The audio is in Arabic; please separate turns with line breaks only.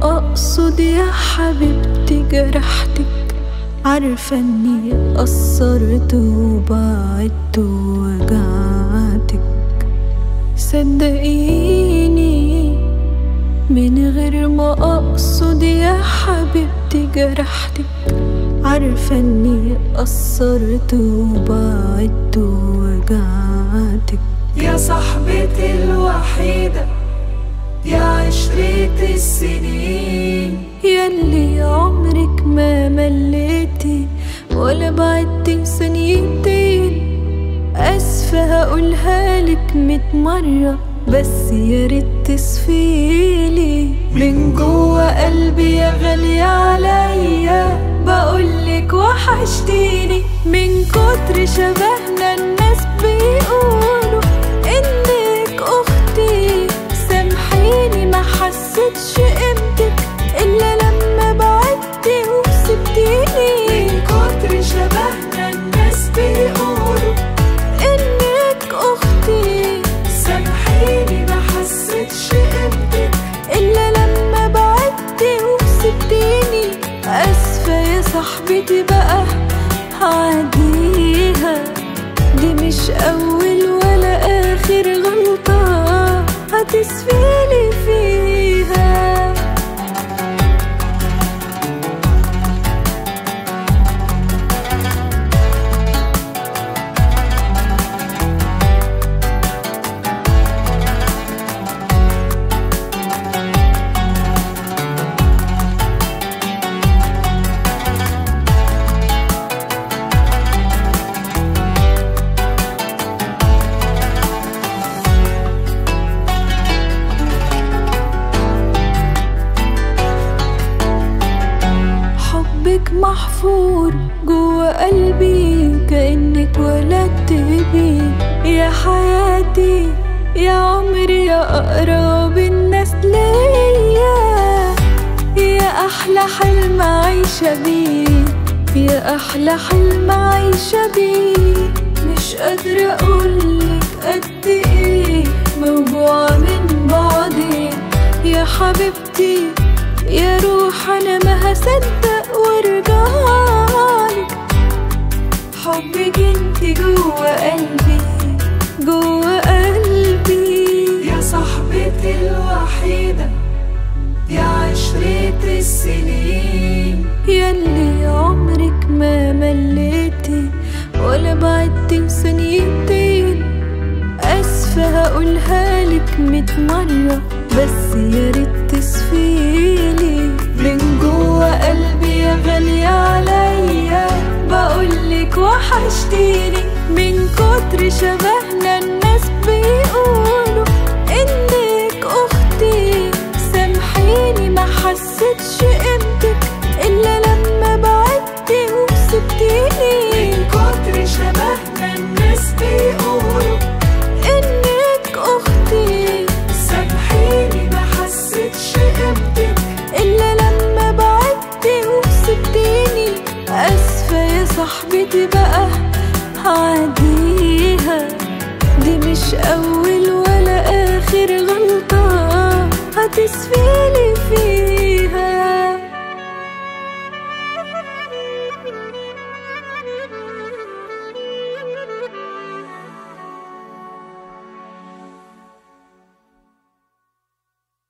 أقصد يا حبيبتي جرحتك، عارفة اني قصرت وبعدت ووجعتك. صدقيني من غير ما أقصد يا حبيبتي جرحتك، عارفة اني قصرت وبعدت ووجعتك.
يا صاحبتي الوحيدة يا عشرة السنين،
ياللي عمرك ما مليتي ولا بعدتي ثانيتين. أسفة هقولها لك 100 مرة بس يا ريت تصفيلي من جوا قلبي يا غالية عليا. بقولك وحشتيني من كتر شبهنا، الناس بيقولوا انك اختي. سامحيني ما حسيتش قيمتك الا لما بعدتي وسبتيني.
من كتر شبهنا الناس بيقولوا
انك اختي.
سامحيني ما حسيتش قيمتك
الا لما بعدتي وسبتيني. اسفة يا صاحبتي بقى عاديها، دي مش اول ولا اخر غلطة هتسفيلي فيها. حبك محفور جوا قلبي كأنك ولدت بيه. يا حياتي يا عمري يا أقرب الناس ليا، يا أحلى حلم عايشة بيه، يا أحلى حلم عايشة بيه. مش قادرة أقولك قد إيه موجوعة من بعدي يا حبيبتي يا روح. أنا ما هصدق وارجعلك، حبك انتي جوا قلبي جوا قلبي.
يا صاحبتي الوحيدة يا عشرة السنين،
ياللي عمرك ما مليتي ولا بعدتي ثانيتين. أسفة هقولها لك 100 مرة بس يا ريت تصفيلي من جوا قلبي يا غالية عليا. بقولك وحشتيني من كتر شبهنا، الناس بيقولوا انك اختي. سامحيني ما حسيتش قيمتك الا لما بعدتي وسبتيني.
من كتر شبهنا الناس بيقولوا
انك اختي.
سامحيني ما حسيتش قيمتك
الا لما بعدتي وسبتيني. اسفة يا صاحبتي بقى عاديها، دي مش اول ولا اخر غلطة هتسفيلي فيها.